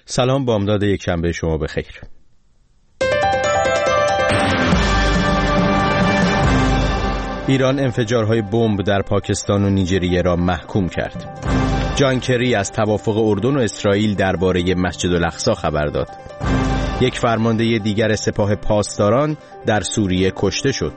سلام، بامداد یکشنبه شما بخیر. ایران انفجارهای بمب در پاکستان و نیجریه را محکوم کرد. جان کری از توافق اردن و اسرائیل درباره مسجد الاقصی خبر داد. یک فرمانده دیگر سپاه پاسداران در سوریه کشته شد.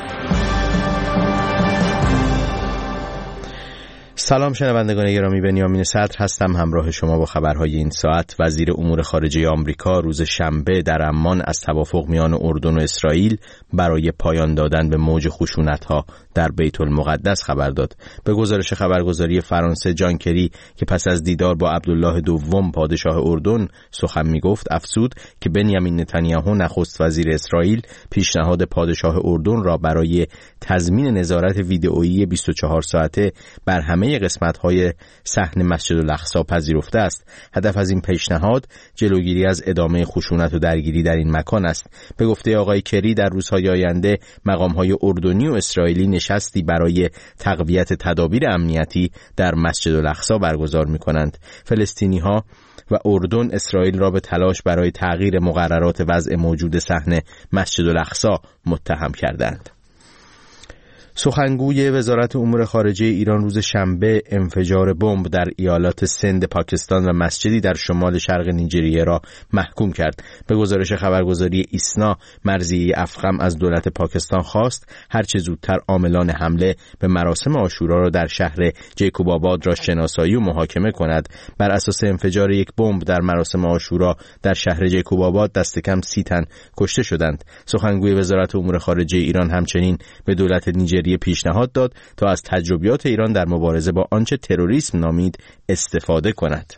سلام شنوندگان گرامی، بنیامین صدر هستم. همراه شما با خبرهای این ساعت. وزیر امور خارجه آمریکا روز شنبه در عمان از توافق میان اردن و اسرائیل برای پایان دادن به موج خشونت‌ها در بیت المقدس خبر داد. به گزارش خبرگزاری فرانسه، جان کری که پس از دیدار با عبدالله دوم پادشاه اردن سخن میگفت، افزود که بنیامین نتانیاهو نخست وزیر اسرائیل پیشنهاد پادشاه اردن را برای تضمین نظارت ویدئویی 24 ساعته بر همه قسمت‌های صحن مسجد الاقصی پذیرفته است. هدف از این پیشنهاد جلوگیری از ادامه خشونت و درگیری در این مکان است. به گفته آقای کری، در روزهای آینده مقام‌های اردنی و اسرائیلی نشستی برای تقویت تدابیر امنیتی در مسجد الاقصی برگزار می‌کنند. فلسطینی‌ها و اردن اسرائیل را به تلاش برای تغییر مقررات وضع موجود صحن مسجد الاقصی متهم کردند. سخنگوی وزارت امور خارجه ایران روز شنبه انفجار بمب در ایالات سند پاکستان و مسجدی در شمال شرق نیجریه را محکوم کرد. به گزارش خبرگزاری ایسنا، مرضیه افخم از دولت پاکستان خواست هرچه زودتر عاملان حمله به مراسم عاشورا را در شهر جیکوب آباد را شناسایی و محاکمه کند. بر اساس انفجار یک بمب در مراسم عاشورا در شهر جیکوب آباد دست کم 30 تن کشته شدند. سخنگوی وزارت امور خارجه ایران همچنین به دولت نیجریه پیشنهاد داد تا از تجربیات ایران در مبارزه با آنچه تروریسم نامید استفاده کند.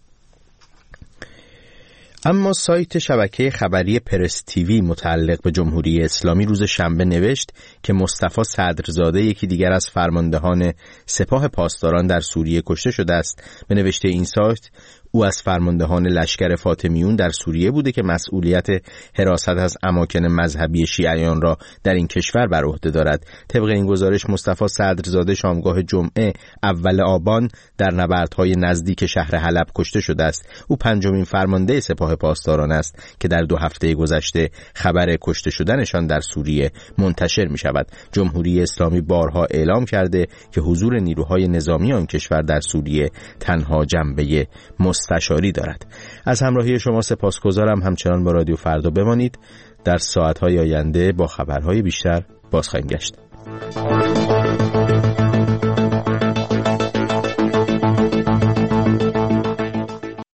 اما سایت شبکه خبری پرس تیوی متعلق به جمهوری اسلامی روز شنبه نوشت که مصطفی صدرزاده، یکی دیگر از فرماندهان سپاه پاسداران در سوریه، کشته شده است. به نوشته این سایت، او از فرماندهان لشکر فاطمیون در سوریه بوده که مسئولیت حراست از اماکن مذهبی شیعیان را در این کشور بر عهده دارد. طبق این گزارش مصطفی صدرزاده شامگاه جمعه اول آبان در نبردهای نزدیک شهر حلب کشته شده است. او پنجمین فرمانده سپاه پاسداران است که در 2 هفته گذشته خبر کشته شدنشان در سوریه منتشر می شود. جمهوری اسلامی بارها اعلام کرده که حضور نیروهای نظامی آن کشور در سوریه تنها جنبه مستشاری دارد. از همراهی شما سپاسگزارم. همچنان با رادیو فردا بمانید. در ساعت‌های آینده با خبرهای بیشتر باز خواهیم گشت.